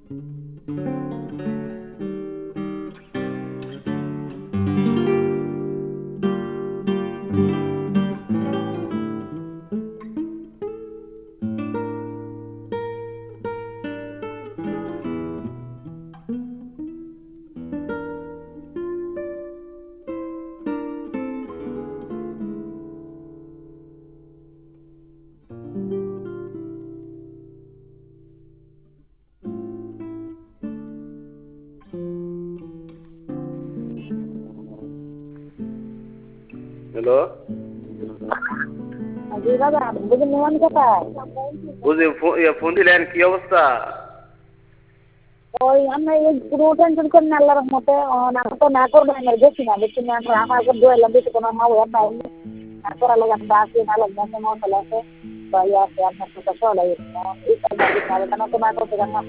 Hello, জি দাদা, বুঝি মোহন কোথায়? বুঝি ফোন দিলেন, কি অবস্থা? ওই আমরা এই পুরো টেনশন করি না আল্লাহর রহমতে। না তো না করবো না, দেখি না দেখি না আমার উপর দোয়াইলাম বেশি কোনো মা ওর নাই। তারপর আল্লাহ আমরা আসি না লাগবে মশলা আছে বা ইয়ে আছে আপনার সাথে চলাই এই কাজ না করতে না করতে